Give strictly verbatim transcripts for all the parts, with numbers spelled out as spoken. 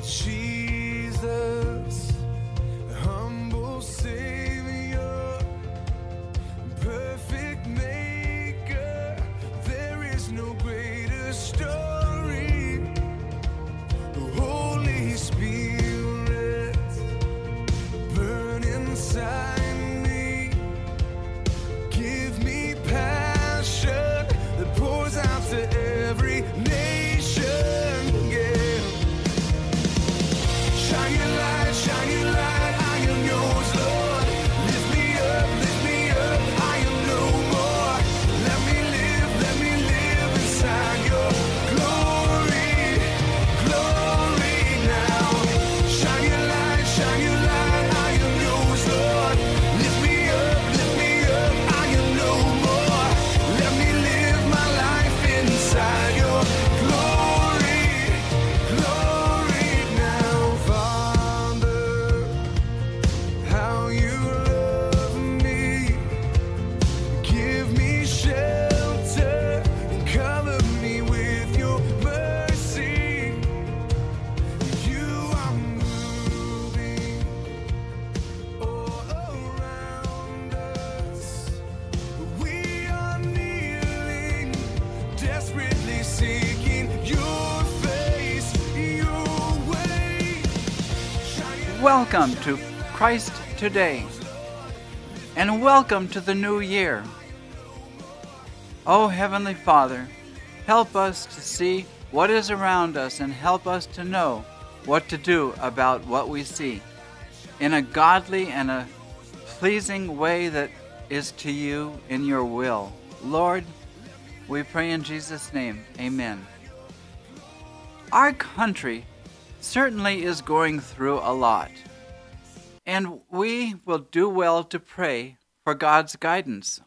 Jesus, humble Savior, perfect Maker, there is no greater story. Holy Spirit, burn inside me, give me passion that pours out to every nation. Yeah. Shine your light, shine your light, I am yours, Lord. Lift me up, lift me up, I am no more. Let me live, let me live inside your glory, glory now. Shine your light, shine your light, I am yours, Lord. Lift me up, lift me up, I am no more. Let me live my life inside your glory, glory now. Father, how you love me, give me shelter and cover me with your mercy. You are moving all around us. We are kneeling, desperately seeking your face, your way. Shine your Welcome to Christ Today, and welcome to the new year. Oh, Heavenly Father, help us to see what is around us and help us to know what to do about what we see in a godly and a pleasing way that is to you in your will. Lord, we pray in Jesus' name, amen. Our country certainly is going through a lot, and we will do well to pray for God's guidance.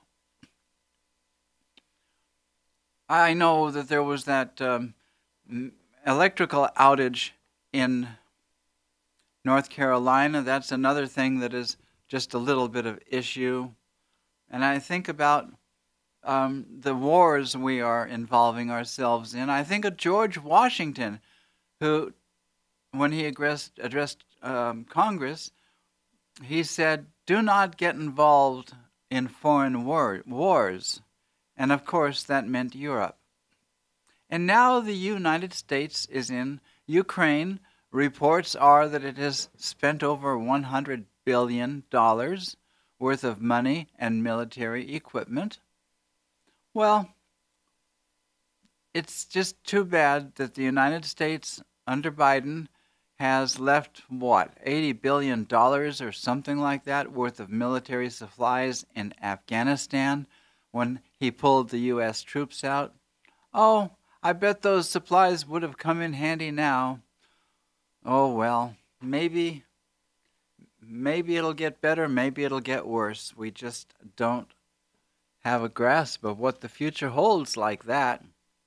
I know that there was that um, m- electrical outage in North Carolina. That's another thing that is just a little bit of issue. And I think about um, the wars we are involving ourselves in. I think of George Washington, who, when he addressed, addressed um, Congress, he said, "Do not get involved in foreign war- wars." And of course, that meant Europe. And now the United States is in Ukraine. Reports are that it has spent over one hundred billion dollars worth of money and military equipment. Well, it's just too bad that the United States, under Biden, has left, what, eighty billion dollars or something like that worth of military supplies in Afghanistan when he pulled the U S troops out. Oh, I bet those supplies would have come in handy now. Oh, well, maybe, maybe it'll get better, maybe it'll get worse. We just don't have a grasp of what the future holds like that.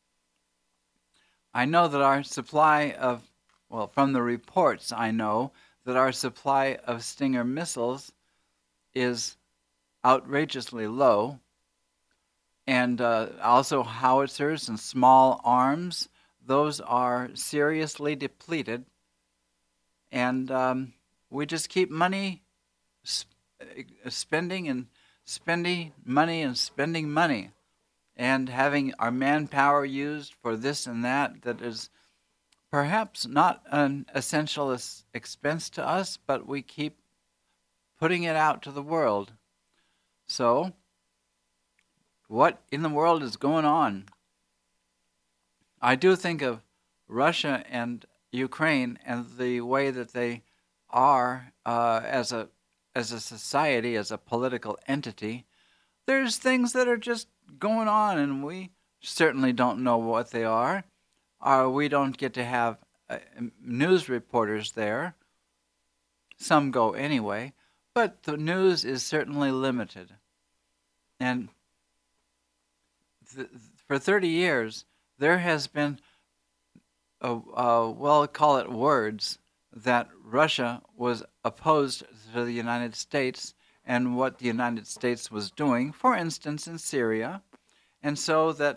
I know that our supply of, well, from the reports I know that our supply of Stinger missiles is outrageously low. And uh, also howitzers and small arms, those are seriously depleted. And um, we just keep money, sp- spending and spending money and spending money. And having our manpower used for this and that that is perhaps not an essential es- expense to us, but we keep putting it out to the world. So, what in the world is going on? I do think of Russia and Ukraine and the way that they are uh, as a as a society, as a political entity. There's things that are just going on, and we certainly don't know what they are. Uh, we don't get to have uh, news reporters there. Some go anyway, but the news is certainly limited. And th- for thirty years, there has been, a, a, well, call it words, that Russia was opposed to the United States and what the United States was doing, for instance, in Syria, and so that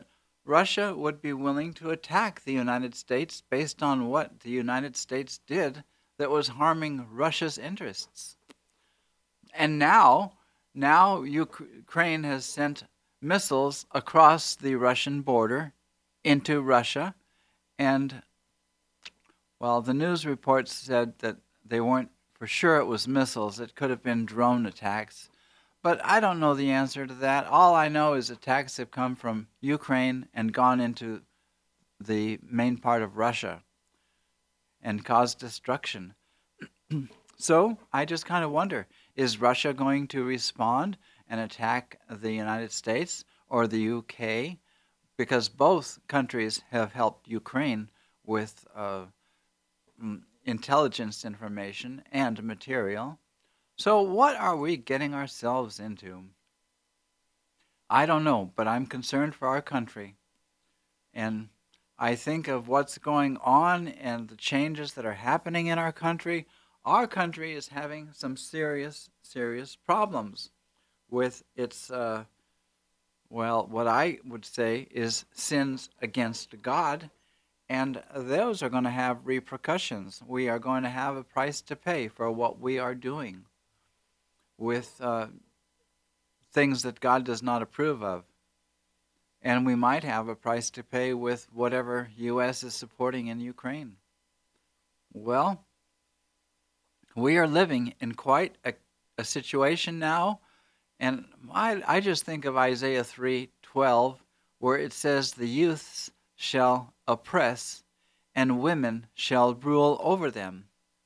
Russia would be willing to attack the United States based on what the United States did that was harming Russia's interests. And now, now Ukraine has sent missiles across the Russian border into Russia, and, well, the news reports said that they weren't for sure it was missiles. It could have been drone attacks. But I don't know the answer to that. All I know is attacks have come from Ukraine and gone into the main part of Russia and caused destruction. So I just kind of wonder, is Russia going to respond and attack the United States or the U K? Because both countries have helped Ukraine with uh, intelligence information and material. So what are we getting ourselves into? I don't know, but I'm concerned for our country. And I think of what's going on and the changes that are happening in our country. Our country is having some serious, serious problems with its, uh, well, what I would say is sins against God. And those are going to have repercussions. We are going to have a price to pay for what we are doing with uh, things that God does not approve of. And we might have a price to pay with whatever U S is supporting in Ukraine. Well, we are living in quite a, a situation now. And I, I just think of Isaiah three twelve, where it says, the youths shall oppress, and women shall rule over them.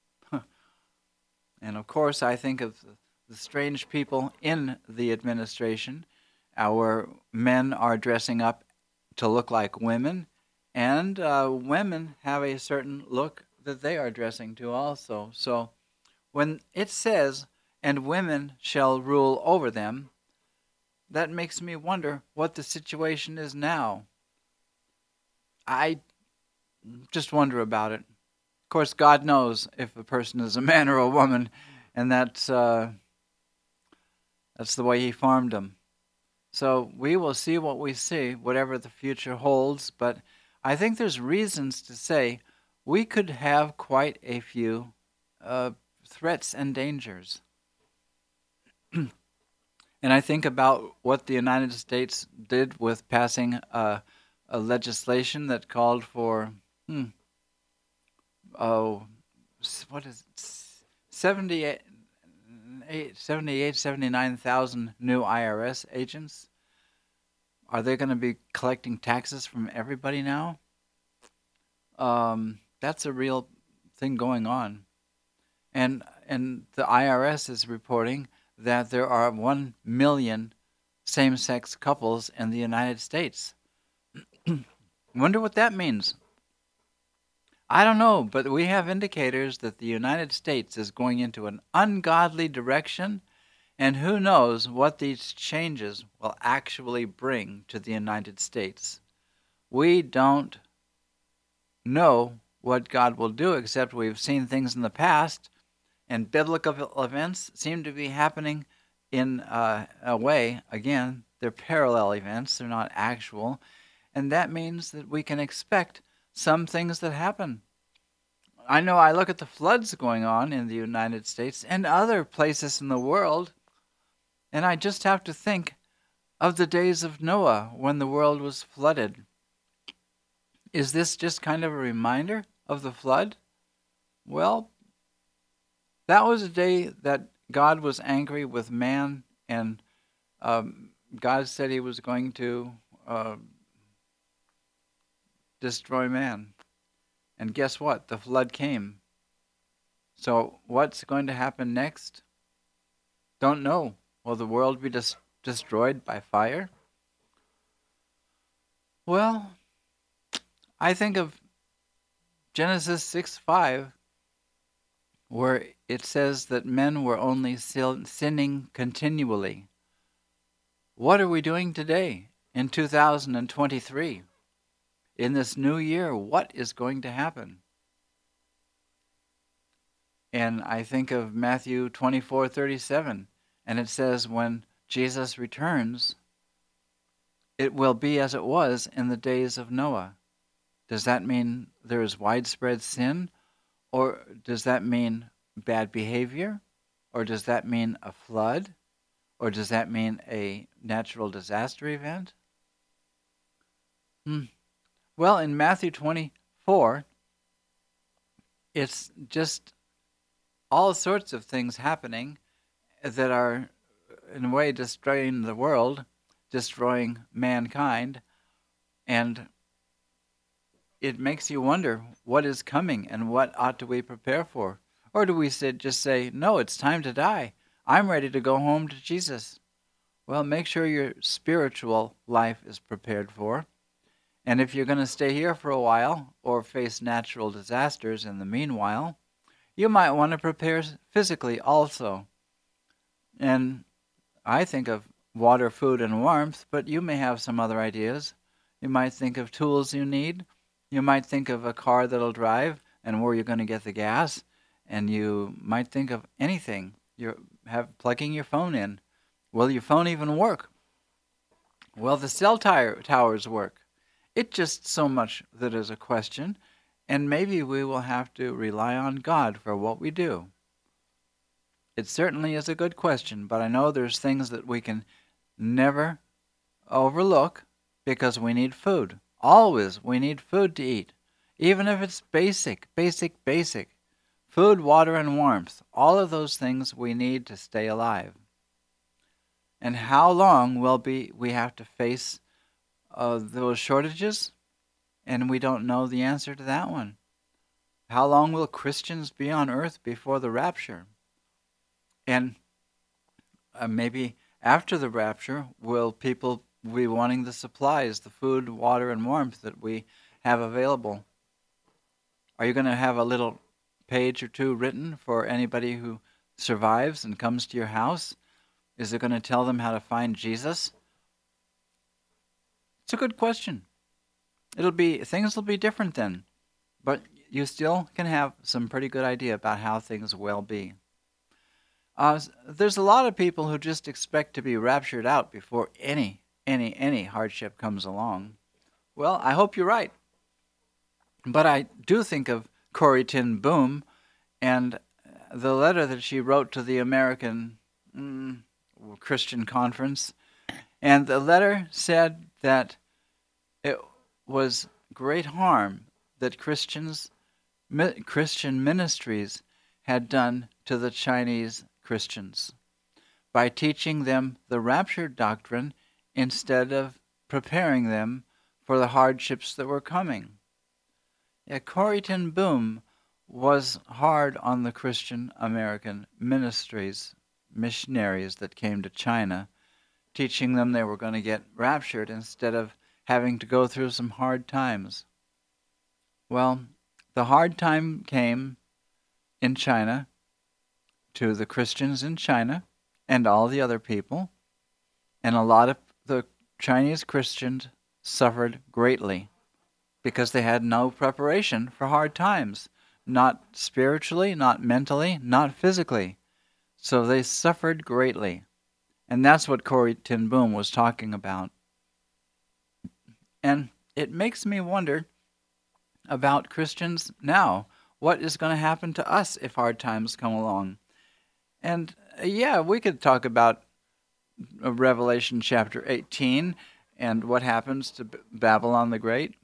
And of course, I think of the strange people in the administration. Our men are dressing up to look like women, and uh, women have a certain look that they are dressing to also. So when it says, and women shall rule over them, that makes me wonder what the situation is now. I just wonder about it. Of course, God knows if a person is a man or a woman, and that's uh, that's the way He formed them. So we will see what we see, whatever the future holds. But I think there's reasons to say we could have quite a few uh, threats and dangers. And I think about what the United States did with passing a, a legislation that called for, hmm, oh, what is it, seventy-eight, seventy-eight, seventy-nine thousand new I R S agents. Are they going to be collecting taxes from everybody now? Um, that's a real thing going on. And and the I R S is reporting that there are one million same-sex couples in the United States. Wonder what that means. I don't know, but we have indicators that the United States is going into an ungodly direction, and who knows what these changes will actually bring to the United States. We don't know what God will do, except we've seen things in the past, and biblical events seem to be happening in uh, a way. Again, they're parallel events, they're not actual, and that means that we can expect some things that happen. I know I look at the floods going on in the United States and other places in the world, and I just have to think of the days of Noah when the world was flooded. Is this just kind of a reminder of the flood? Well, that was a day that God was angry with man, and um, God said He was going to uh, destroy man. And guess what? The flood came. So what's going to happen next? Don't know. Will the world be des- destroyed by fire? Well, I think of Genesis six five, where it says that men were only sinning continually. What are we doing today in two thousand twenty-three? In this new year, what is going to happen? And I think of Matthew twenty-four thirty-seven, and it says when Jesus returns, it will be as it was in the days of Noah. Does that mean there is widespread sin? Or does that mean bad behavior? Or does that mean a flood? Or does that mean a natural disaster event? Hmm. Well, in Matthew twenty-four, it's just all sorts of things happening that are, in a way, destroying the world, destroying mankind, and it makes you wonder what is coming and what ought to we prepare for. Or do we say, just say, no, it's time to die. I'm ready to go home to Jesus. Well, make sure your spiritual life is prepared for. And if you're going to stay here for a while or face natural disasters in the meanwhile, you might want to prepare physically also. And I think of water, food, and warmth, but you may have some other ideas. You might think of tools you need. You might think of a car that'll drive and where you're going to get the gas. And you might think of anything. You have plugging your phone in. Will your phone even work? Will the cell tower towers work? It's just so much that is a question, and maybe we will have to rely on God for what we do. It certainly is a good question, but I know there's things that we can never overlook because we need food. Always we need food to eat, even if it's basic, basic, basic. Food, water, and warmth, all of those things we need to stay alive. And how long will be we have to face uh, those shortages? And we don't know the answer to that one. How long will Christians be on earth before the rapture? And uh, maybe after the rapture, will people be wanting the supplies, the food, water, and warmth that we have available? Are you going to have a little page or two written for anybody who survives and comes to your house? Is it going to tell them how to find Jesus? It's a good question. It'll be things will be different then, but you still can have some pretty good idea about how things will be. Uh, there's a lot of people who just expect to be raptured out before any, any, any hardship comes along. Well, I hope you're right. But I do think of Corrie ten Boom and the letter that she wrote to the American mm, Christian Conference. And the letter said that it was great harm that Christians, mi- Christian ministries had done to the Chinese Christians by teaching them the rapture doctrine instead of preparing them for the hardships that were coming. Yeah, Corrie ten Boom was hard on the Christian American ministries, missionaries that came to China, teaching them they were going to get raptured instead of having to go through some hard times. Well, the hard time came in China to the Christians in China and all the other people, and a lot of the Chinese Christians suffered greatly because they had no preparation for hard times, not spiritually, not mentally, not physically. So they suffered greatly. And that's what Corrie ten Boom was talking about. And it makes me wonder about Christians now. What is going to happen to us if hard times come along? And uh, yeah, we could talk about uh, Revelation chapter eighteen and what happens to B- Babylon the Great.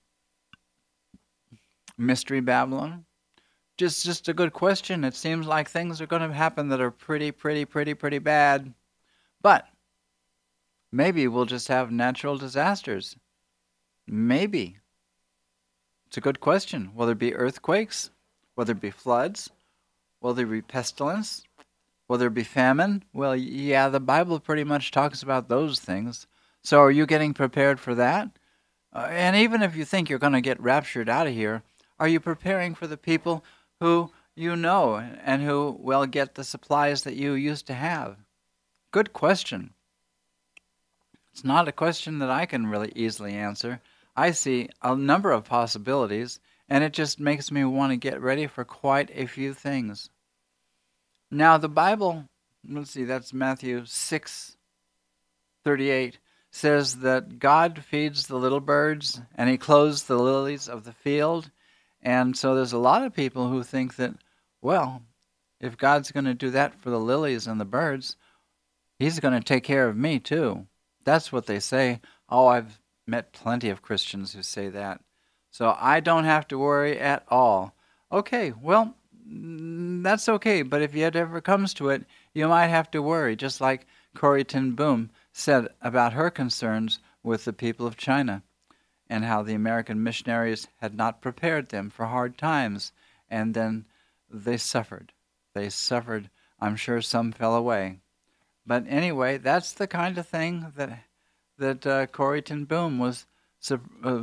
Mystery Babylon. Just, just a good question. It seems like things are going to happen that are pretty, pretty, pretty, pretty bad. But maybe we'll just have natural disasters. Maybe. It's a good question. Will there be earthquakes? Will there be floods? Will there be pestilence? Will there be famine? Well, yeah, the Bible pretty much talks about those things. So are you getting prepared for that? Uh, and even if you think you're going to get raptured out of here, are you preparing for the people who you know and who will get the supplies that you used to have? Good question. It's not a question that I can really easily answer. I see a number of possibilities, and it just makes me want to get ready for quite a few things. Now, the Bible, let's see, that's Matthew six thirty-eight, says that God feeds the little birds and he clothes the lilies of the field. And so there's a lot of people who think that, well, if God's going to do that for the lilies and the birds, he's going to take care of me too. That's what they say. Oh, I've met plenty of Christians who say that. So I don't have to worry at all. Okay, well, that's okay. But if it ever comes to it, you might have to worry, just like Corrie ten Boom said about her concerns with the people of China and how the American missionaries had not prepared them for hard times. And then they suffered. They suffered. I'm sure some fell away. But anyway, that's the kind of thing that that uh, Corrie ten Boom was. Uh,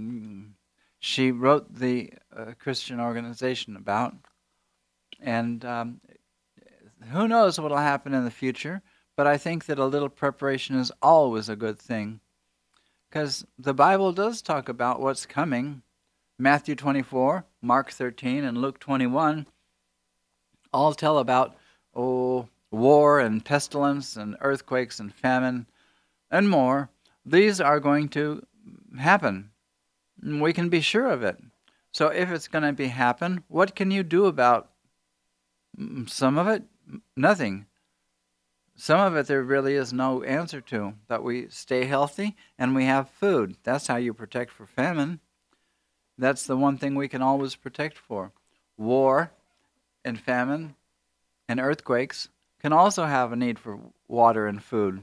she wrote the uh, Christian organization about, and um, who knows what will happen in the future. But I think that a little preparation is always a good thing, because the Bible does talk about what's coming. Matthew twenty-four, Mark thirteen, and Luke twenty-one all tell about oh. war and pestilence and earthquakes and famine and more. These are going to happen. We can be sure of it. So if it's going to be happen, what can you do about some of it? Nothing. Some of it there really is no answer to. That we stay healthy and we have food. That's how you protect for famine. That's the one thing we can always protect for. War and famine and earthquakes can also have a need for water and food.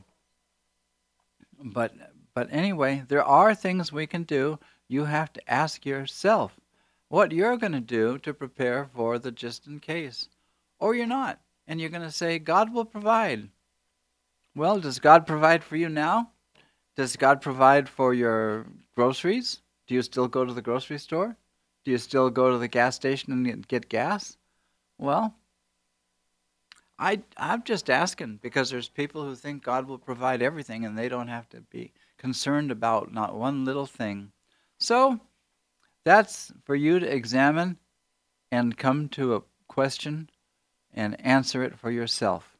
But but anyway, there are things we can do. You have to ask yourself what you're going to do to prepare for the just in case. Or you're not. And you're going to say, God will provide. Well, does God provide for you now? Does God provide for your groceries? Do you still go to the grocery store? Do you still go to the gas station and get gas? Well, I, I'm just asking because there's people who think God will provide everything and they don't have to be concerned about not one little thing. So that's for you to examine and come to a question and answer it for yourself.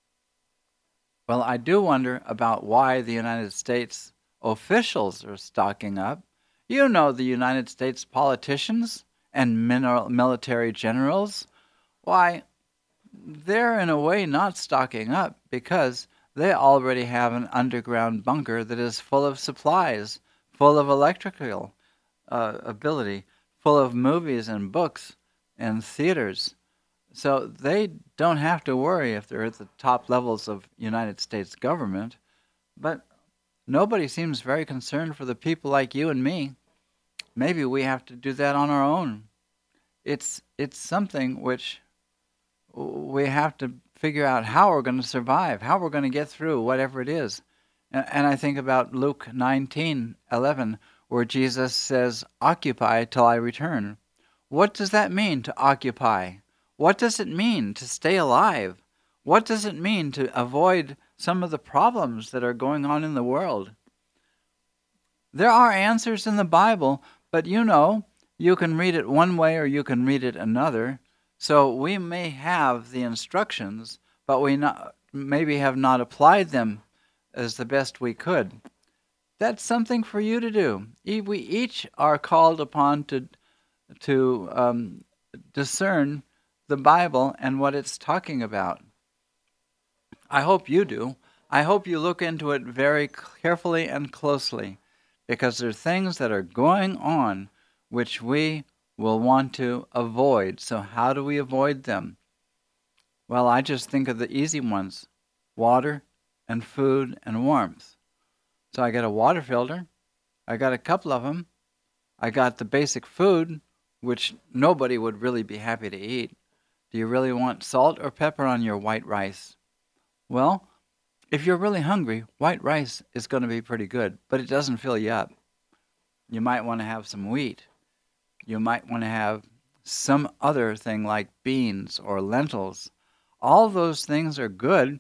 Well, I do wonder about why the United States officials are stocking up. You know the United States politicians and military generals. Why, they're in a way not stocking up because they already have an underground bunker that is full of supplies, full of electrical uh, ability, full of movies and books and theaters. So they don't have to worry if they're at the top levels of United States government. But nobody seems very concerned for the people like you and me. Maybe we have to do that on our own. It's it's something which we have to figure out how we're going to survive, how we're going to get through whatever it is. And I think about Luke nineteen eleven, where Jesus says, "Occupy till I return." What does that mean, to occupy? What does it mean to stay alive? What does it mean to avoid some of the problems that are going on in the world? There are answers in the Bible, but you know, you can read it one way or you can read it another. So we may have the instructions, but we not, maybe have not applied them as the best we could. That's something for you to do. We each are called upon to to um, discern the Bible and what it's talking about. I hope you do. I hope you look into it very carefully and closely, because there are things that are going on which we will want to avoid. So how do we avoid them? Well, I just think of the easy ones: water and food and warmth. So I got a water filter. I got a couple of them. I got the basic food, which nobody would really be happy to eat. Do you really want salt or pepper on your white rice? Well, if you're really hungry, white rice is going to be pretty good, but it doesn't fill you up. You might want to have some wheat. You might want to have some other thing like beans or lentils. All those things are good,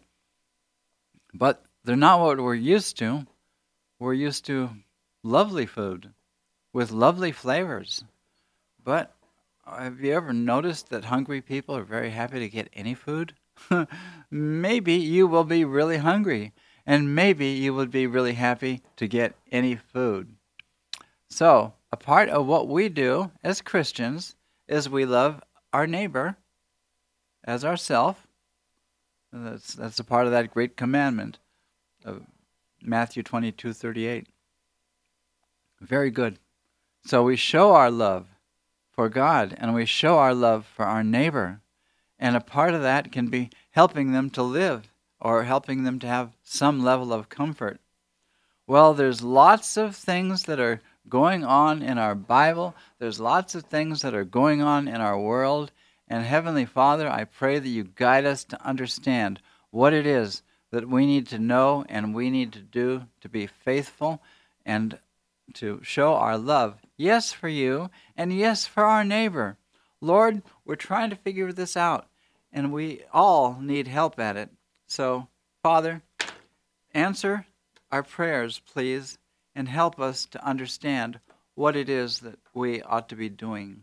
but they're not what we're used to. We're used to lovely food with lovely flavors. But have you ever noticed that hungry people are very happy to get any food? Maybe you will be really hungry, and maybe you would be really happy to get any food. So, a part of what we do as Christians is we love our neighbor as ourself. That's that's a part of that great commandment of Matthew twenty-two thirty-eight. Very good. So we show our love for God and we show our love for our neighbor. And a part of that can be helping them to live or helping them to have some level of comfort. Well, there's lots of things that are going on in our Bible. There's lots of things that are going on in our world. And Heavenly Father, I pray that you guide us to understand what it is that we need to know and we need to do to be faithful and to show our love, yes, for you, and yes, for our neighbor. Lord, we're trying to figure this out, and we all need help at it. So, Father, answer our prayers, please, and help us to understand what it is that we ought to be doing.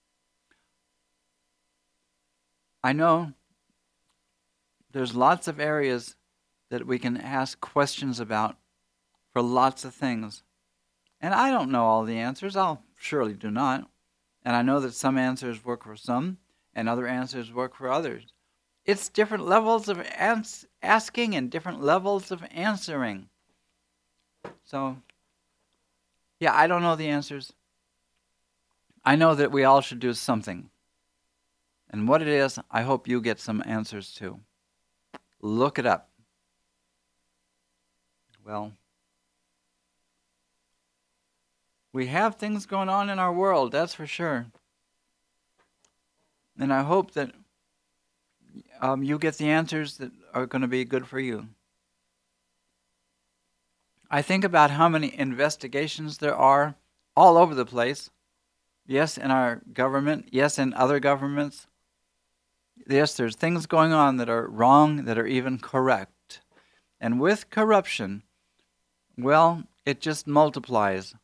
I know there's lots of areas that we can ask questions about for lots of things. And I don't know all the answers. I'll surely do not. And I know that some answers work for some and other answers work for others. It's different levels of ans- asking and different levels of answering. So, yeah, I don't know the answers. I know that we all should do something. And what it is, I hope you get some answers to. Look it up. Well, we have things going on in our world, that's for sure. And I hope that um, you get the answers that are going to be good for you. I think about how many investigations there are all over the place. Yes, in our government. Yes, in other governments. Yes, there's things going on that are wrong, that are even correct. And with corruption, well, it just multiplies.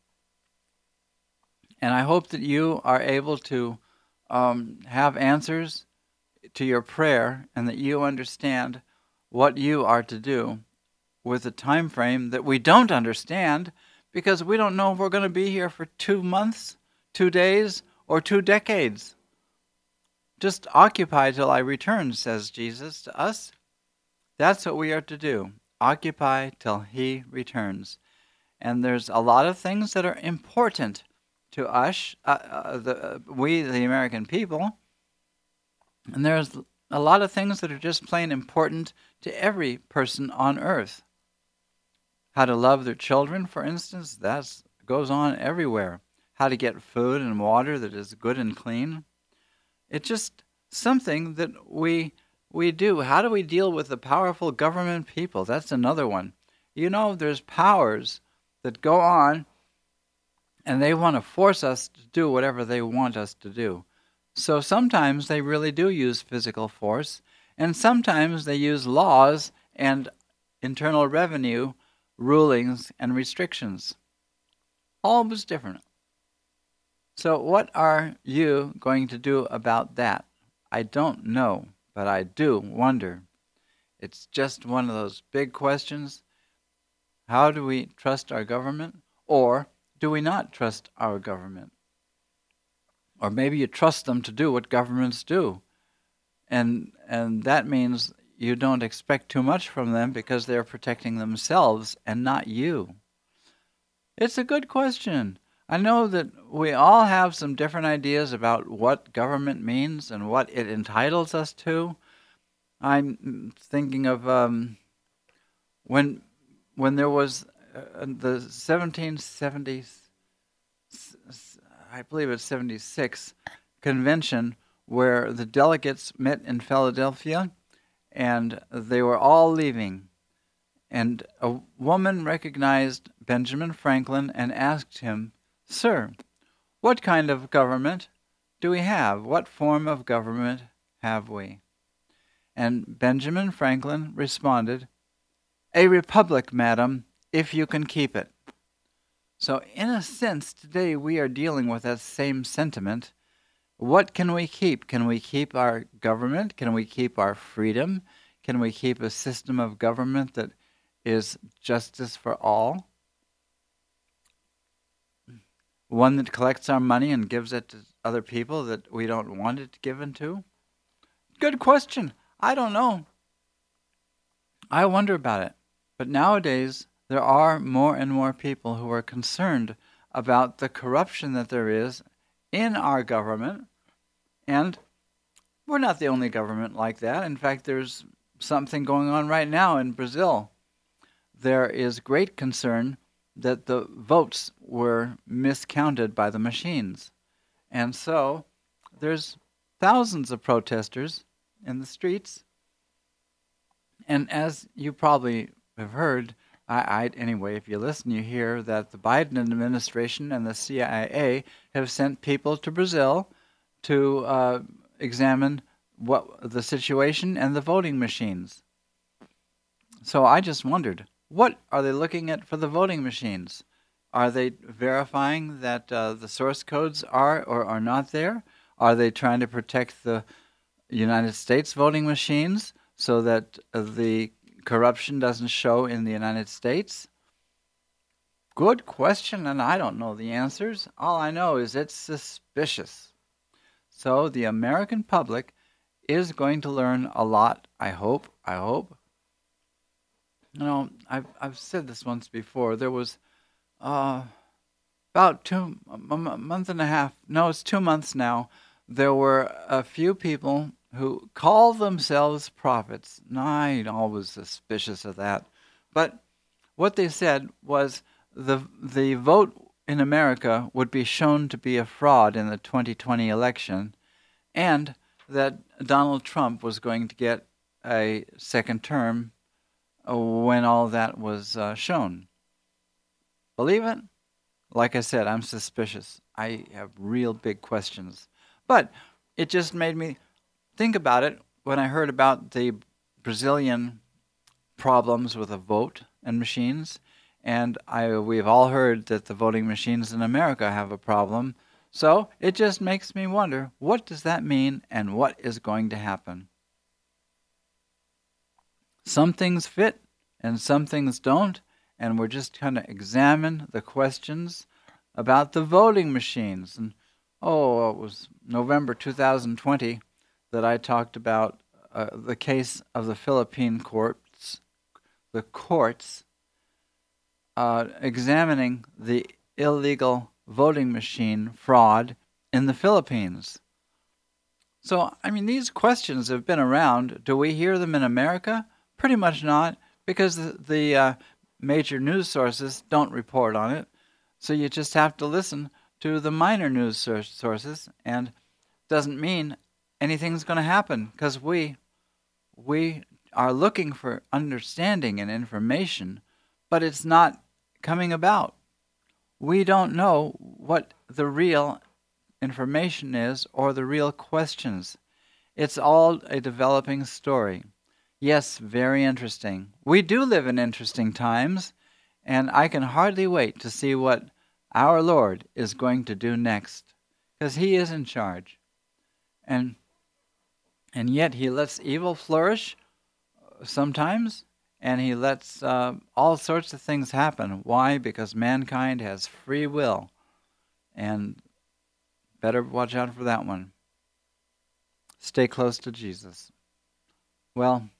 And I hope that you are able to um, have answers to your prayer and that you understand what you are to do with a time frame that we don't understand because we don't know if we're going to be here for two months, two days, or two decades. Just occupy till I return, says Jesus to us. That's what we are to do. Occupy till he returns. And there's a lot of things that are important to us, uh, uh, the, uh, we, the American people. And there's a lot of things that are just plain important to every person on earth. How to love their children, for instance, that goes on everywhere. How to get food and water that is good and clean. It's just something that we we do. How do we deal with the powerful government people? That's another one. You know, there's powers that go on and they want to force us to do whatever they want us to do. So sometimes they really do use physical force, and sometimes they use laws and internal revenue rulings and restrictions. Always different. So what are you going to do about that? I don't know, but I do wonder. It's just one of those big questions. How do we trust our government? Or do we not trust our government? Or maybe you trust them to do what governments do. And and that means you don't expect too much from them because they're protecting themselves and not you. It's a good question. I know that we all have some different ideas about what government means and what it entitles us to. I'm thinking of um, when when there was uh, the seventeen seventies, I believe it's seventy-six, convention where the delegates met in Philadelphia and they were all leaving. And a woman recognized Benjamin Franklin and asked him, "Sir, what kind of government do we have? What form of government have we?" And Benjamin Franklin responded, "A republic, madam, if you can keep it." So in a sense, today we are dealing with that same sentiment. What can we keep? Can we keep our government? Can we keep our freedom? Can we keep a system of government that is justice for all? One that collects our money and gives it to other people that we don't want it given to? Good question. I don't know. I wonder about it. But nowadays, there are more and more people who are concerned about the corruption that there is in our government. And we're not the only government like that. In fact, there's something going on right now in Brazil. There is great concern that the votes were miscounted by the machines. And so there's thousands of protesters in the streets. And as you probably have heard, I, I anyway, if you listen, you hear that the Biden administration and the C I A have sent people to Brazil to uh, examine what the situation and the voting machines. So I just wondered, what are they looking at for the voting machines? Are they verifying that uh, the source codes are or are not there? Are they trying to protect the United States voting machines so that uh, the corruption doesn't show in the United States? Good question, and I don't know the answers. All I know is it's suspicious. So the American public is going to learn a lot, I hope, I hope. You know, I've, I've said this once before. There was uh, about two, a month and a half, no, it's two months now, there were a few people who call themselves prophets. Now, I'm always suspicious of that. But what they said was the the vote in America would be shown to be a fraud in the twenty twenty election, and that Donald Trump was going to get a second term when all that was uh, shown. Believe it? Like I said, I'm suspicious. I have real big questions. But it just made me think about it when I heard about the Brazilian problems with the vote and machines. And I, we've all heard that the voting machines in America have a problem. So it just makes me wonder, what does that mean and what is going to happen? Some things fit and some things don't, and we're just going to examine the questions about the voting machines. And oh, it was November two thousand twenty that I talked about uh, the case of the Philippine courts, the courts uh, examining the illegal voting machine fraud in the Philippines. So, I mean, these questions have been around. Do we hear them in America? Pretty much not, because the, the uh, major news sources don't report on it. So you just have to listen to the minor news sources, and doesn't mean anything's going to happen, because we we are looking for understanding and information, but it's not coming about. We don't know what the real information is or the real questions. It's all a developing story. Yes, very interesting. We do live in interesting times, and I can hardly wait to see what our Lord is going to do next, because He is in charge. And and yet He lets evil flourish sometimes, and He lets uh, all sorts of things happen. Why? Because mankind has free will, and better watch out for that one. Stay close to Jesus. Well,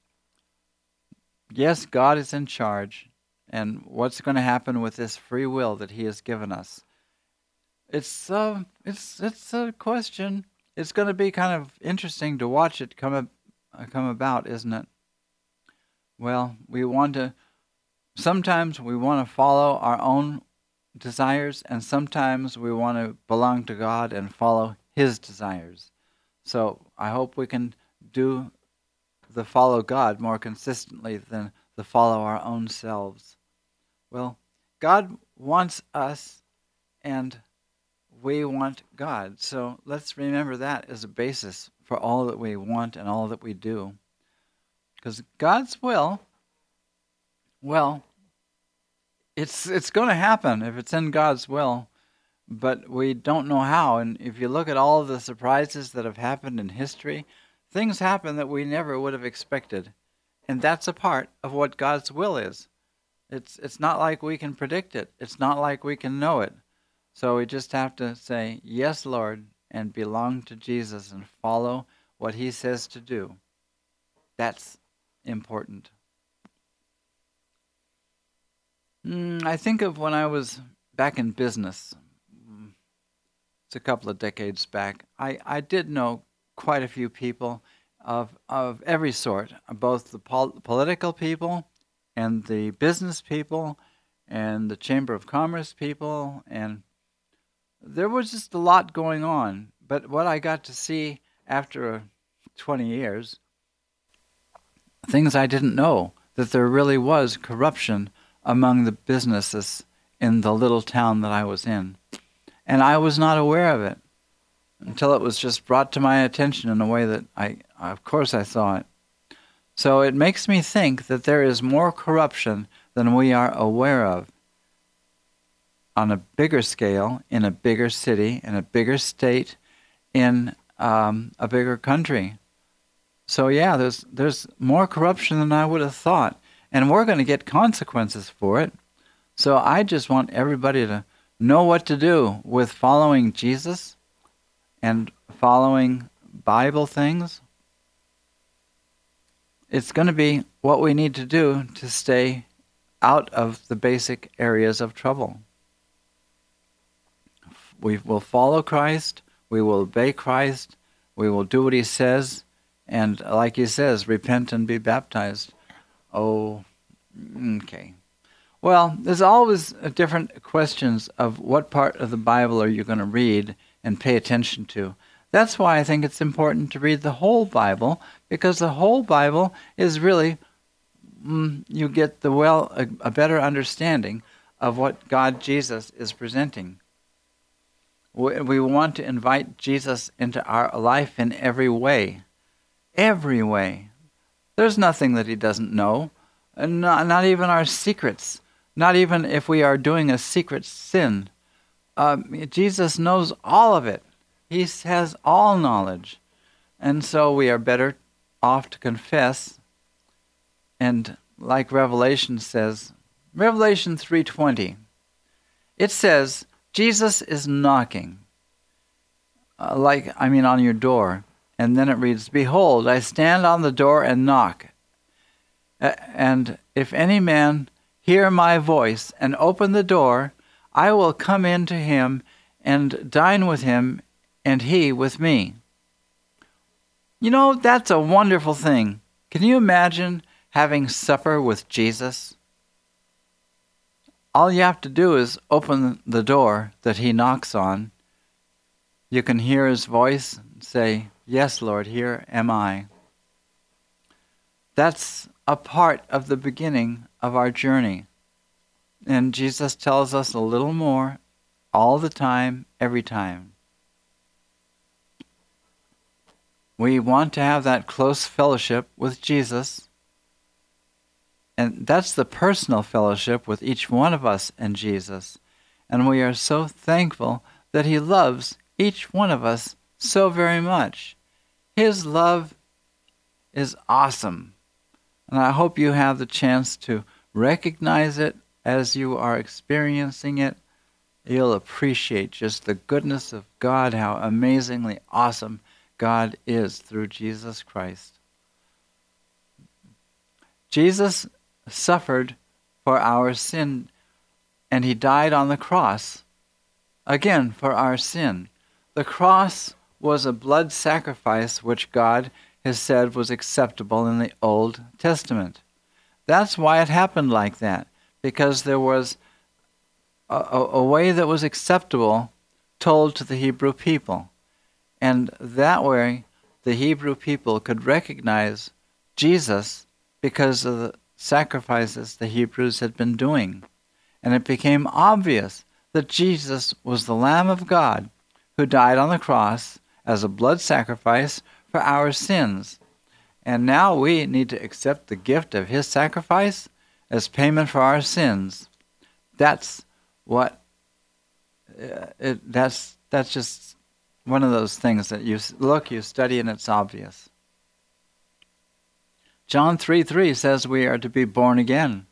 yes, God is in charge, and what's going to happen with this free will that He has given us? It's uh, it's it's a question. It's going to be kind of interesting to watch it come uh, come about, isn't it? Well, we want to. Sometimes we want to follow our own desires, and sometimes we want to belong to God and follow His desires. So I hope we can do the follow God more consistently than the follow our own selves. Well, God wants us, and we want God. So let's remember that as a basis for all that we want and all that we do. Because God's will, well, it's it's going to happen if it's in God's will, but we don't know how. And if you look at all of the surprises that have happened in history, things happen that we never would have expected. And that's a part of what God's will is. It's it's not like we can predict it. It's not like we can know it. So we just have to say, yes, Lord, and belong to Jesus and follow what he says to do. That's important. Mm, I think of when I was back in business. It's a couple of decades back. I, I did know quite a few people of of every sort, both the pol- political people and the business people and the Chamber of Commerce people, and there was just a lot going on. But what I got to see after twenty years, things I didn't know, that there really was corruption among the businesses in the little town that I was in. And I was not aware of it until it was just brought to my attention in a way that I, of course I saw it. So it makes me think that there is more corruption than we are aware of on a bigger scale, in a bigger city, in a bigger state, in um, a bigger country. So yeah, there's there's more corruption than I would have thought, and we're going to get consequences for it. So I just want everybody to know what to do with following Jesus and following Bible things. It's going to be what we need to do to stay out of the basic areas of trouble. We will follow Christ, we will obey Christ, we will do what he says, and like he says, repent and be baptized. Oh, okay. Well, there's always different questions of what part of the Bible are you going to read and pay attention to. That's why I think it's important to read the whole Bible, because the whole Bible is really, mm, you get the well a, a better understanding of what God Jesus is presenting. We, we want to invite Jesus into our life in every way. Every way. There's nothing that he doesn't know, and not, not even our secrets. Not even if we are doing a secret sin. Uh, Jesus knows all of it. He has all knowledge. And so we are better off to confess. And like Revelation says, Revelation three twenty, it says, Jesus is knocking, uh, like, I mean, on your door. And then it reads, behold, I stand on the door and knock. Uh, and if any man hear my voice and open the door, I will come in to him and dine with him, and he with me. You know, that's a wonderful thing. Can you imagine having supper with Jesus? All you have to do is open the door that he knocks on. You can hear his voice and say, yes, Lord, here am I. That's a part of the beginning of our journey. And Jesus tells us a little more all the time, every time. We want to have that close fellowship with Jesus. And that's the personal fellowship with each one of us and Jesus. And we are so thankful that he loves each one of us so very much. His love is awesome. And I hope you have the chance to recognize it as you are experiencing it. You'll appreciate just the goodness of God, how amazingly awesome God is through Jesus Christ. Jesus suffered for our sin, and he died on the cross, again, for our sin. The cross was a blood sacrifice which God has said was acceptable in the Old Testament. That's why it happened like that, because there was a, a, a way that was acceptable told to the Hebrew people. And that way, the Hebrew people could recognize Jesus because of the sacrifices the Hebrews had been doing. And it became obvious that Jesus was the Lamb of God who died on the cross as a blood sacrifice for our sins. And now we need to accept the gift of his sacrifice as payment for our sins. That's what, uh, it, that's, that's just one of those things that you look, you study, and it's obvious. John three three says we are to be born again.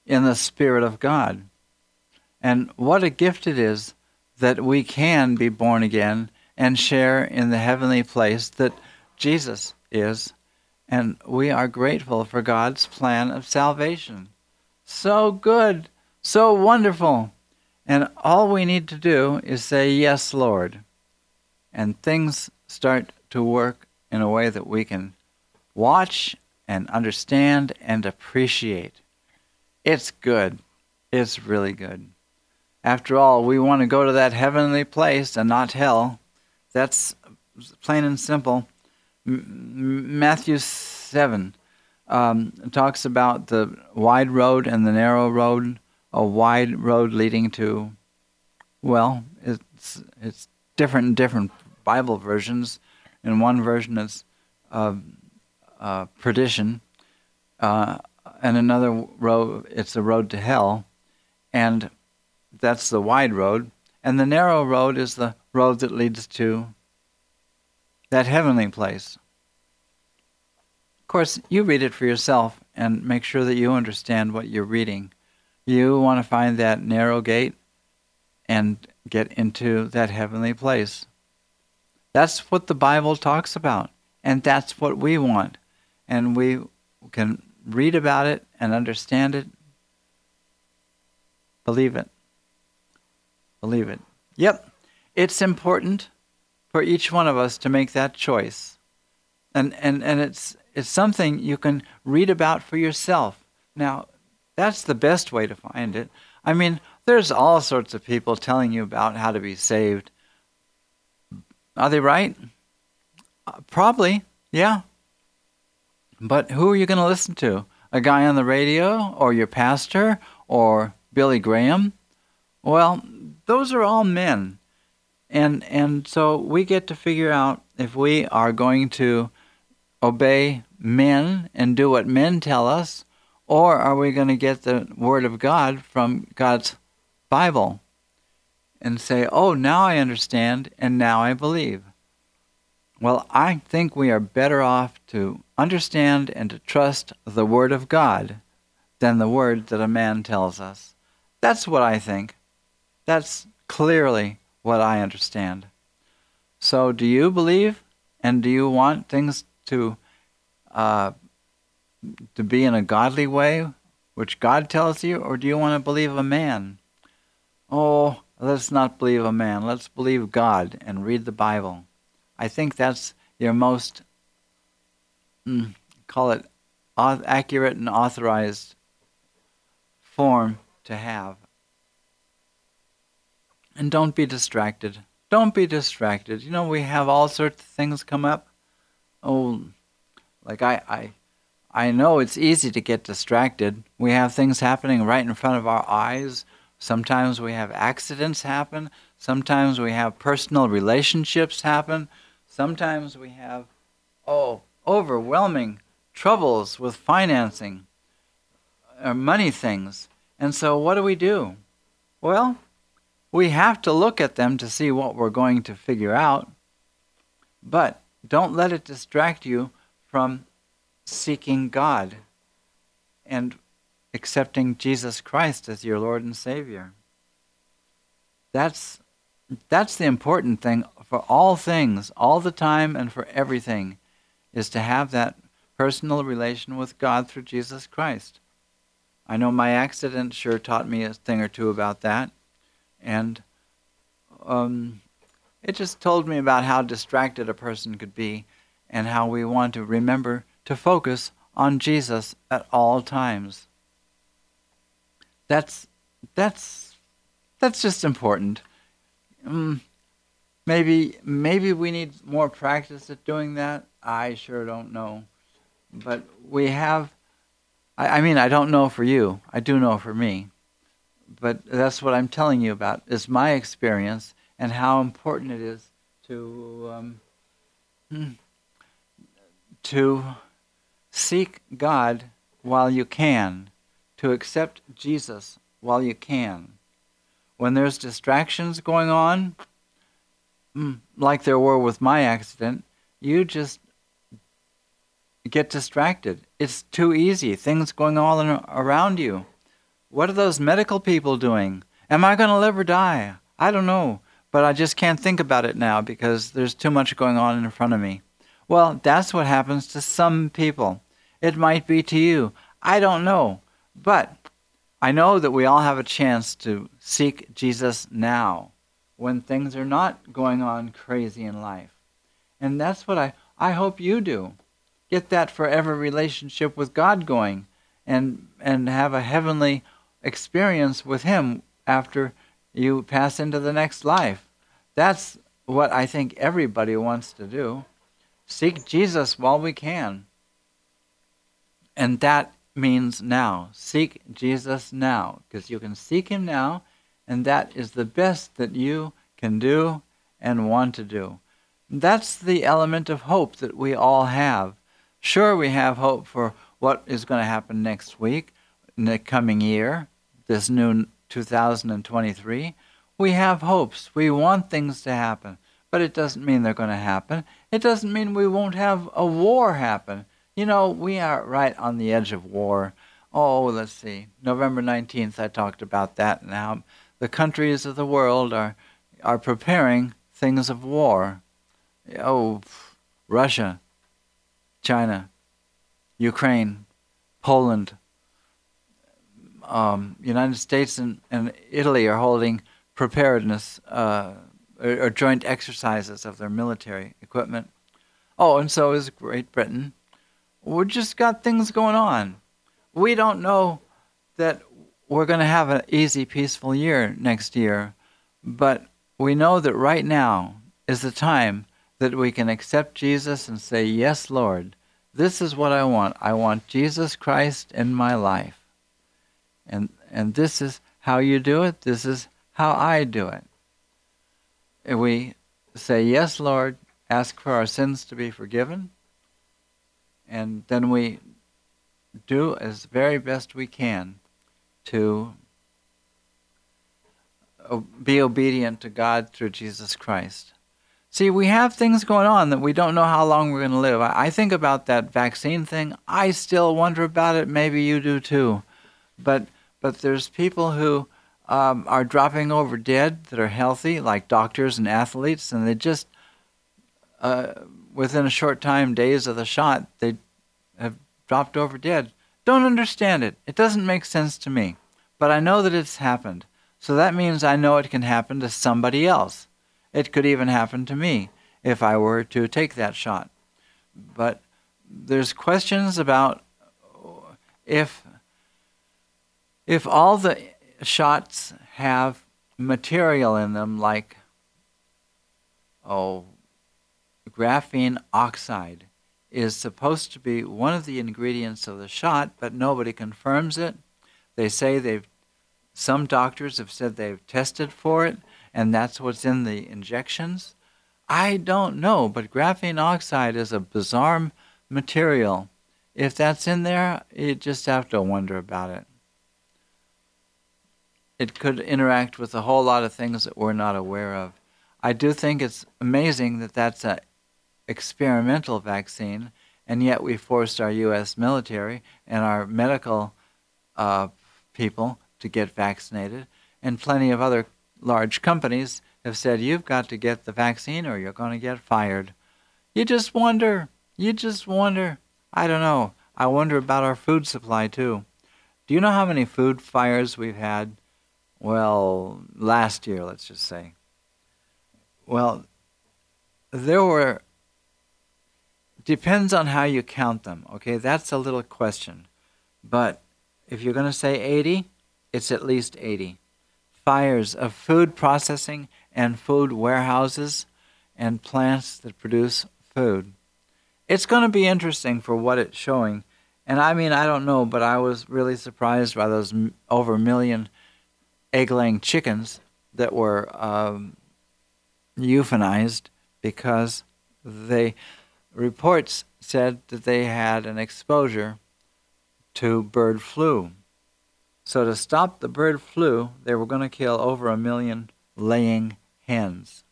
in the Spirit of God. And what a gift it is that we can be born again and share in the heavenly place that Jesus is. And we are grateful for God's plan of salvation. So good, so wonderful. And all we need to do is say, yes, Lord. And things start to work in a way that we can watch and understand and appreciate. It's good. It's really good. After all, we want to go to that heavenly place and not hell. That's plain and simple. M- Matthew seven um, talks about the wide road and the narrow road, a wide road leading to, well, it's it's different in different Bible versions. In one version, it's uh, uh, perdition. Uh, and another road, it's a road to hell. And that's the wide road. And the narrow road is the road that leads to that heavenly place. Of course, you read it for yourself and make sure that you understand what you're reading. You want to find that narrow gate and get into that heavenly place. That's what the Bible talks about, and that's what we want. And we can read about it and understand it. Believe it. Believe it. Yep, it's important for each one of us to make that choice. And and, and it's it's something you can read about for yourself. Now, that's the best way to find it. I mean, there's all sorts of people telling you about how to be saved. Are they right? Uh, probably, yeah. But who are you going to listen to? A guy on the radio, or your pastor, or Billy Graham? Well, those are all men. And and so we get to figure out if we are going to obey men and do what men tell us, or are we going to get the Word of God from God's Bible and say, oh, now I understand and now I believe. Well, I think we are better off to understand and to trust the Word of God than the word that a man tells us. That's what I think. That's clearly what I understand. So do you believe, and do you want things to uh, to be in a godly way, which God tells you, or do you want to believe a man? Oh, let's not believe a man. Let's believe God and read the Bible. I think that's your most, mm, call it, accurate and authorized form to have. And don't be distracted. Don't be distracted. You know, we have all sorts of things come up. Oh, like I, I, I know it's easy to get distracted. We have things happening right in front of our eyes. Sometimes we have accidents happen. Sometimes we have personal relationships happen. Sometimes we have, oh, overwhelming troubles with financing or money things. And so what do we do? Well, we have to look at them to see what we're going to figure out. But don't let it distract you from seeking God and accepting Jesus Christ as your Lord and Savior. That's that's the important thing for all things, all the time and for everything, is to have that personal relation with God through Jesus Christ. I know my accident sure taught me a thing or two about that, and um, it just told me about how distracted a person could be and how we want to remember to focus on Jesus at all times. That's that's that's just important. Um, maybe maybe we need more practice at doing that. I sure don't know, but we have. I, I mean, I don't know for you. I do know for me, but that's what I'm telling you about. Is my experience and how important it is to um, to seek God while you can, to accept Jesus while you can. When there's distractions going on, like there were with my accident, you just get distracted. It's too easy. Things going on around you. What are those medical people doing? Am I going to live or die? I don't know, but I just can't think about it now because there's too much going on in front of me. Well, that's what happens to some people. It might be to you. I don't know. But I know that we all have a chance to seek Jesus now when things are not going on crazy in life. And that's what I, I hope you do. Get that forever relationship with God going and and have a heavenly experience with Him after you pass into the next life. That's what I think everybody wants to do. Seek Jesus while we can. And that means now. Seek Jesus now, because you can seek Him now, and that is the best that you can do and want to do. That's the element of hope that we all have. Sure, we have hope for what is going to happen next week, in the coming year, this new two thousand twenty-three. We have hopes. We want things to happen, but it doesn't mean they're going to happen. It doesn't mean we won't have a war happen. You know, we are right on the edge of war. Oh, let's see. November nineteenth, I talked about that and how the countries of the world are are preparing things of war. Oh, Russia, China, Ukraine, Poland, um, United States and, and Italy are holding preparedness uh, or, or joint exercises of their military equipment. Oh, and so is Great Britain. We've just got things going on. We don't know that we're going to have an easy, peaceful year next year, but we know that right now is the time that we can accept Jesus and say, yes, Lord, this is what I want. I want Jesus Christ in my life. And and this is how you do it. This is how I do it. And we say, yes, Lord, ask for our sins to be forgiven. And then we do as very best we can to be obedient to God through Jesus Christ. See, we have things going on that we don't know how long we're going to live. I think about that vaccine thing. I still wonder about it. Maybe you do too. But but there's people who um, are dropping over dead that are healthy, like doctors and athletes, and they just, uh, within a short time, days of the shot, they have dropped over dead. Don't understand it. It doesn't make sense to me. But I know that it's happened. So that means I know it can happen to somebody else. It could even happen to me if I were to take that shot. But there's questions about if if all the shots have material in them like, oh, graphene oxide is supposed to be one of the ingredients of the shot, but nobody confirms it. They say they've, some doctors have said they've tested for it, and that's what's in the injections. I don't know, but graphene oxide is a bizarre material. If that's in there, you just have to wonder about it. It could interact with a whole lot of things that we're not aware of. I do think it's amazing that that's an experimental vaccine, and yet we forced our U S military and our medical uh, people to get vaccinated, and plenty of other large companies have said, you've got to get the vaccine or you're going to get fired. You just wonder. You just wonder. I don't know. I wonder about our food supply, too. Do you know how many food fires we've had? Well, last year, let's just say. Well, there were, depends on how you count them, okay? That's a little question. But if you're going to say eighty, it's at least eighty. Fires of food processing and food warehouses and plants that produce food. It's going to be interesting for what it's showing. And I mean, I don't know, but I was really surprised by those m- over a million egg-laying chickens that were um, euthanized because they reports said that they had an exposure to bird flu. So to stop the bird flu, they were going to kill over a million laying hens.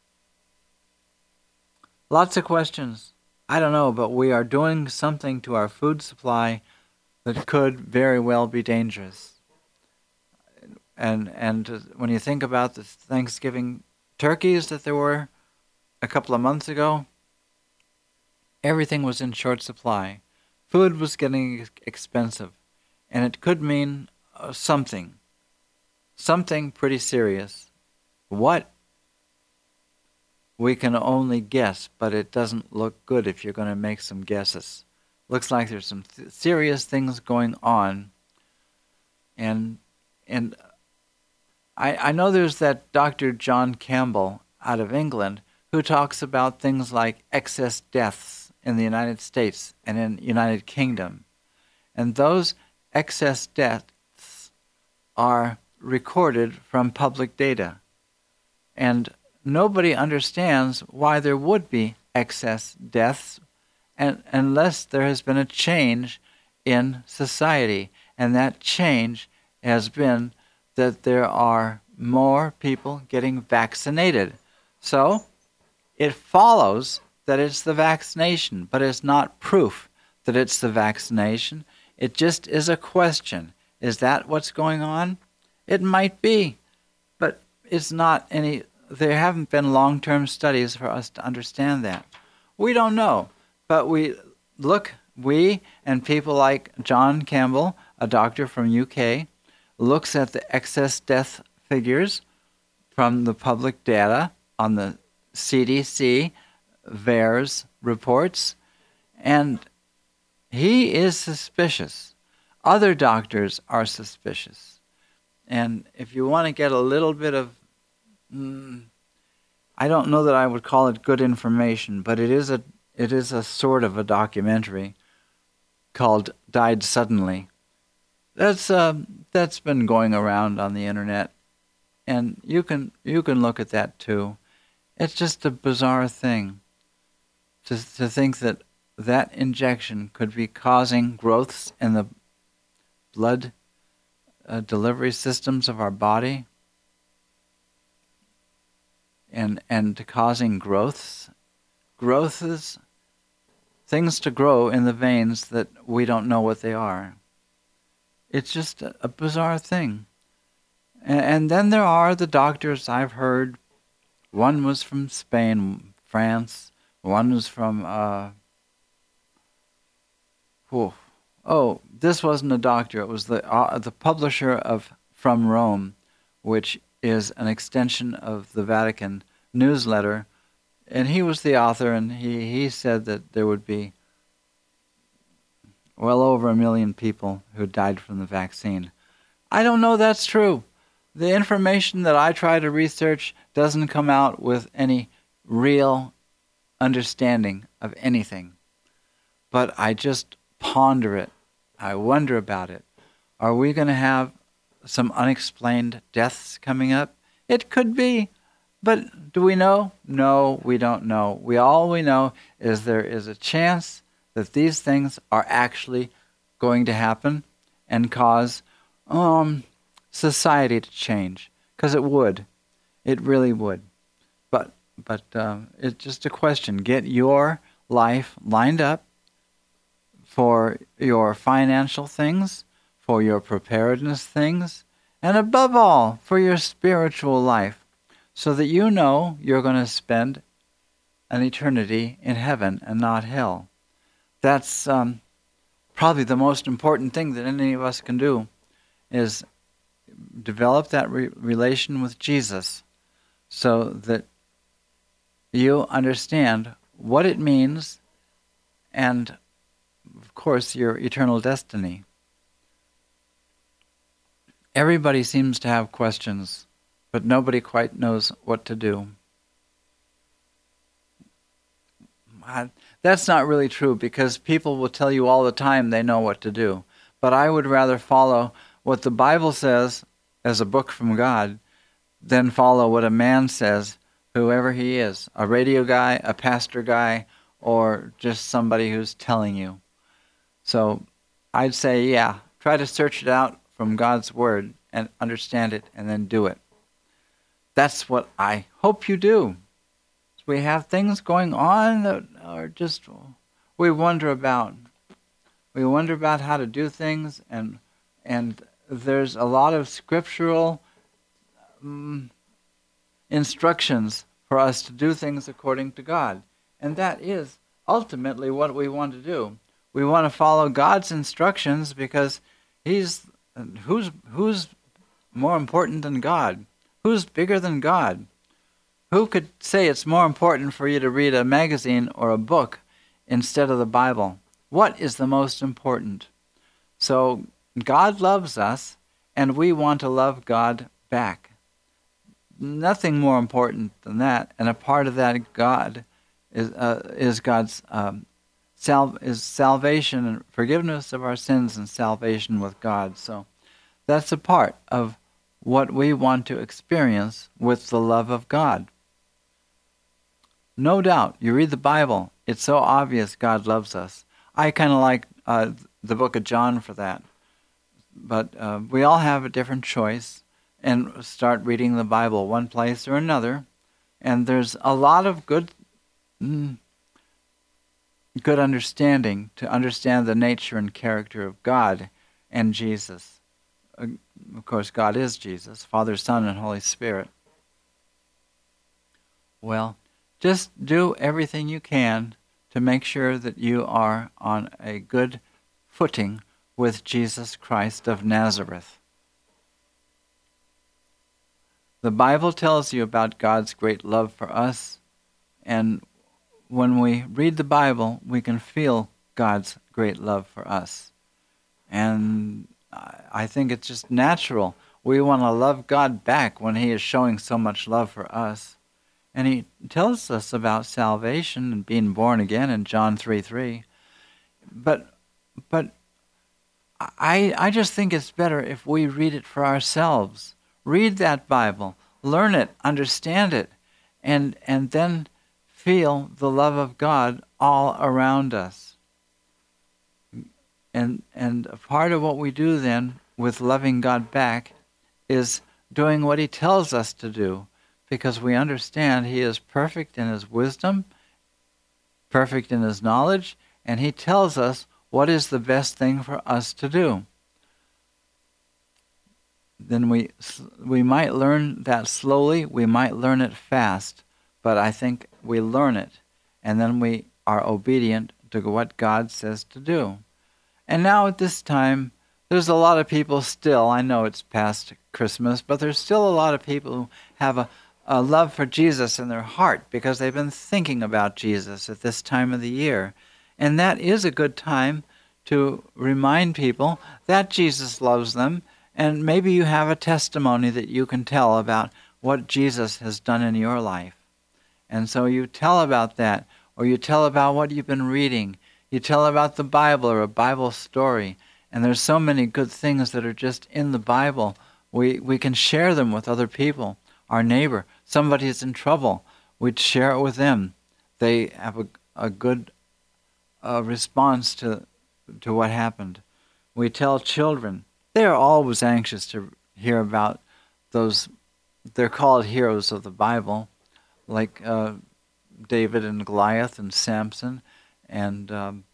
Lots of questions. I don't know, but we are doing something to our food supply that could very well be dangerous. And and uh, when you think about the Thanksgiving turkeys that there were a couple of months ago, everything was in short supply. Food was getting ex- expensive, and it could mean uh, something, something pretty serious. What? We can only guess, but it doesn't look good if you're going to make some guesses. Looks like there's some th- serious things going on, and and I, I know there's that Doctor John Campbell out of England who talks about things like excess deaths in the United States and in the United Kingdom. And those excess deaths are recorded from public data. And nobody understands why there would be excess deaths and, unless there has been a change in society. And that change has been that there are more people getting vaccinated. So it follows that it's the vaccination, but it's not proof that it's the vaccination. It just is a question. Is that what's going on? It might be, but it's not any, there haven't been long-term studies for us to understand that. We don't know, but we look, we and people like John Campbell, a doctor from U K, looks at the excess death figures from the public data on the C D C, V A E R S reports, and he is suspicious. Other doctors are suspicious. And if you want to get a little bit of, mm, I don't know that I would call it good information, but it is a it is a sort of a documentary called Died Suddenly. That's uh, that's been going around on the internet, and you can you can look at that too. It's just a bizarre thing to to think that that injection could be causing growths in the blood uh, delivery systems of our body, and and causing growths, growths, things to grow in the veins that we don't know what they are. It's just a, a bizarre thing. And, and then there are the doctors I've heard. One was from Spain, France. One was from, uh, whew, oh, this wasn't a doctor. It was the uh, the publisher of From Rome, which is an extension of the Vatican newsletter. And he was the author, and he, he said that there would be well over a million people who died from the vaccine. I don't know that's true. The information that I try to research doesn't come out with any real understanding of anything. But I just ponder it. I wonder about it. Are we going to have some unexplained deaths coming up? It could be. But do we know? No, we don't know. We all we know is there is a chance that these things are actually going to happen and cause um, society to change. Because it would. It really would. But but um, it's just a question. Get your life lined up for your financial things, for your preparedness things, and above all, for your spiritual life, so that you know you're going to spend an eternity in heaven and not hell. That's um, probably the most important thing that any of us can do, is develop that re- relation with Jesus so that you understand what it means and, of course, your eternal destiny. Everybody seems to have questions, but nobody quite knows what to do. I, that's not really true, because people will tell you all the time they know what to do. But I would rather follow what the Bible says as a book from God than follow what a man says, whoever he is, a radio guy, a pastor guy, or just somebody who's telling you. So I'd say, yeah, try to search it out from God's Word and understand it, and then do it. That's what I hope you do. We have things going on that are just, we wonder about. We wonder about how to do things, and and there's a lot of scriptural um, instructions for us to do things according to God. And that is ultimately what we want to do. We want to follow God's instructions because he's who's who's more important than God? Who's bigger than God? Who could say it's more important for you to read a magazine or a book instead of the Bible? What is the most important? So God loves us, and we want to love God back. Nothing more important than that, and a part of that God is uh, is God's um, sal- is salvation and forgiveness of our sins and salvation with God. So that's a part of what we want to experience with the love of God. No doubt, you read the Bible, it's so obvious God loves us. I kind of like uh, the book of John for that. But uh, we all have a different choice and start reading the Bible one place or another. And there's a lot of good mm, good understanding to understand the nature and character of God and Jesus. Uh, of course, God is Jesus, Father, Son, and Holy Spirit. Well, just do everything you can to make sure that you are on a good footing with Jesus Christ of Nazareth. The Bible tells you about God's great love for us, and when we read the Bible, we can feel God's great love for us. And I think it's just natural. We want to love God back when He is showing so much love for us. And He tells us about salvation and being born again in John three three. But but I I just think it's better if we read it for ourselves. Read that Bible, learn it, understand it, and and then feel the love of God all around us. And and a part of what we do then with loving God back is doing what He tells us to do, because we understand He is perfect in His wisdom, perfect in His knowledge, and He tells us what is the best thing for us to do. Then we we might learn that slowly, we might learn it fast, but I think we learn it, and then we are obedient to what God says to do. And now at this time, there's a lot of people still, I know it's past Christmas, but there's still a lot of people who have a, a love for Jesus in their heart because they've been thinking about Jesus at this time of the year. And that is a good time to remind people that Jesus loves them, and maybe you have a testimony that you can tell about what Jesus has done in your life. And so you tell about that, or you tell about what you've been reading. You tell about the Bible or a Bible story. And there's so many good things that are just in the Bible. We we can share them with other people. Our neighbor, somebody is in trouble, we'd share it with them. They have a, a good uh, response to to what happened. We tell children. They are always anxious to hear about those, they're called heroes of the Bible, like uh, David and Goliath and Samson and um,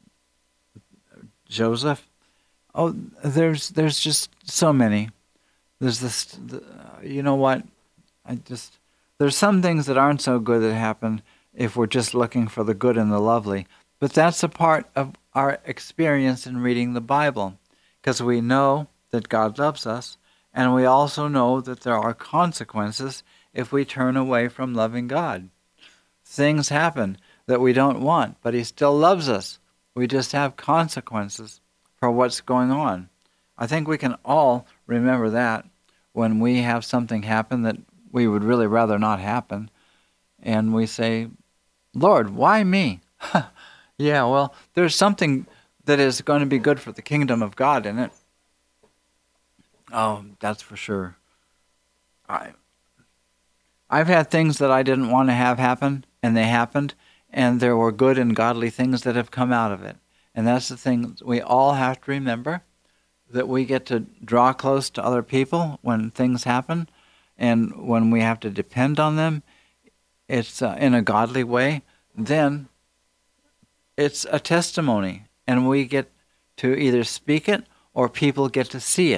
Joseph. Oh, there's there's just so many. There's this, the, you know what? I just there's some things that aren't so good that happen if we're just looking for the good and the lovely. But that's a part of our experience in reading the Bible, because we know that God loves us, and we also know that there are consequences if we turn away from loving God. Things happen that we don't want, but He still loves us. We just have consequences for what's going on. I think we can all remember that when we have something happen that we would really rather not happen, and we say, Lord, why me? Yeah, well, there's something that is going to be good for the kingdom of God in it. Oh, that's for sure. I, I've had things that I didn't want to have happen, and they happened, and there were good and godly things that have come out of it. And that's the thing we all have to remember, that we get to draw close to other people when things happen, and when we have to depend on them, it's uh, in a godly way, then it's a testimony, and we get to either speak it or people get to see it.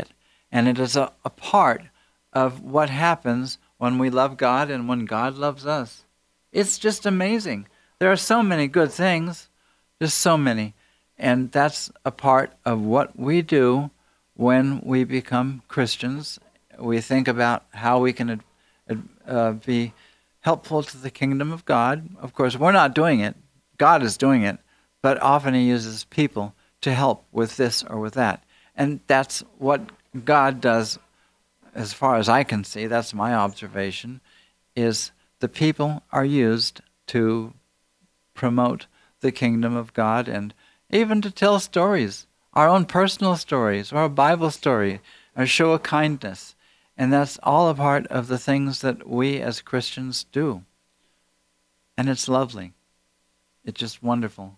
And it is a, a part of what happens when we love God and when God loves us. It's just amazing. There are so many good things, just so many. And that's a part of what we do when we become Christians. We think about how we can uh, be helpful to the kingdom of God. Of course, we're not doing it. God is doing it. But often he uses people to help with this or with that. And that's what God does, as far as I can see. That's my observation, is the people are used to promote the kingdom of God and even to tell stories, our own personal stories, or a Bible story, or show a kindness. And that's all a part of the things that we as Christians do. And it's lovely. It's just wonderful.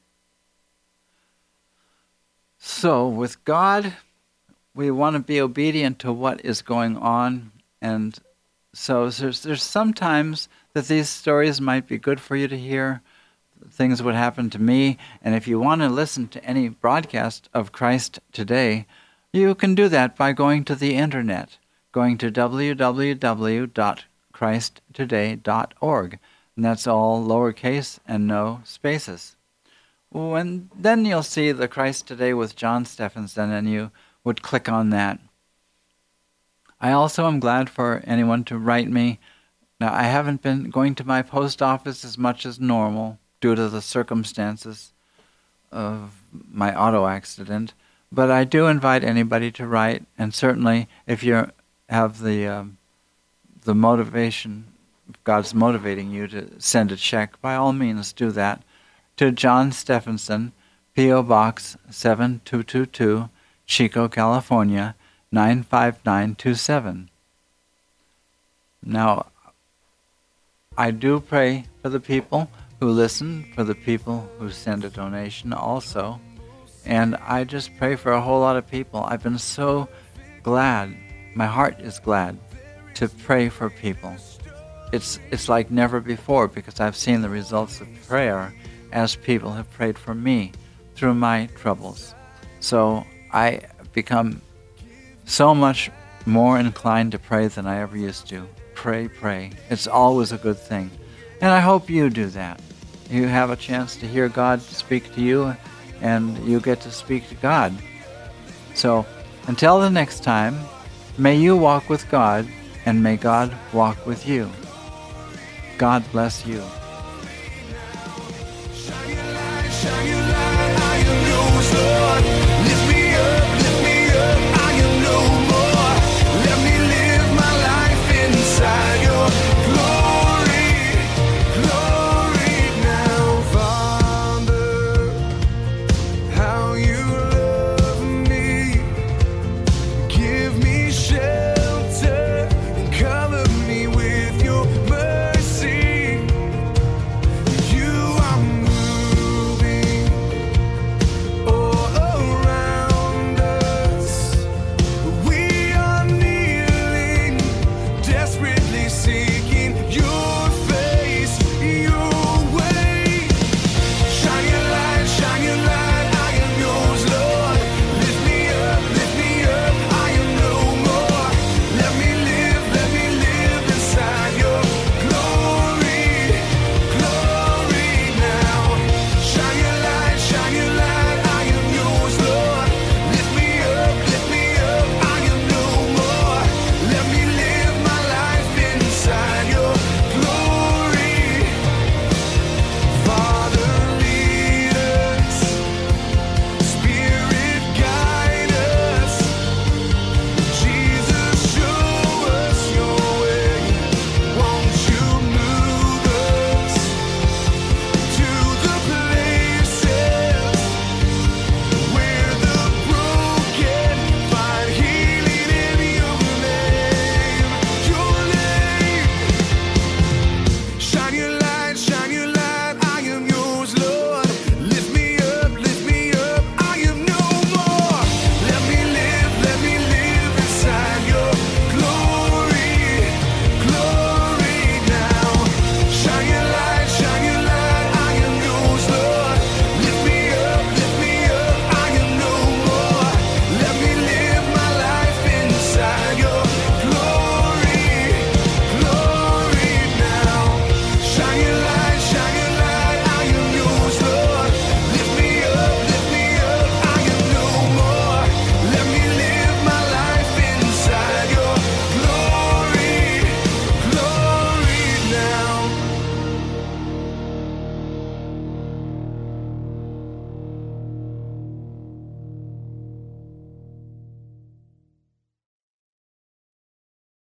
So with God, we want to be obedient to what is going on. And so there's, there's sometimes that these stories might be good for you to hear. Things would happen to me. And if you want to listen to any broadcast of Christ Today, you can do that by going to the internet, going to w w w dot christ today dot org. And that's all lowercase and no spaces. When, then you'll see the Christ Today with John Stephenson, and you would click on that. I also am glad for anyone to write me. Now, I haven't been going to my post office as much as normal due to the circumstances of my auto accident, but I do invite anybody to write, and certainly if you have the um, the motivation, if God's motivating you to send a check, by all means do that, to John Stephenson, P O Box seven two two two, Chico, California, nine five nine two seven. Now, I do pray for the people who listen, for the people who send a donation also, and I just pray for a whole lot of people. I've been so glad, my heart is glad, to pray for people. It's, it's like never before, because I've seen the results of prayer as people have prayed for me through my troubles. So I become so much more inclined to pray than I ever used to. Pray, pray. It's always a good thing. And I hope you do that. You have a chance to hear God speak to you, and you get to speak to God. So until the next time, may you walk with God, and may God walk with you. God bless you.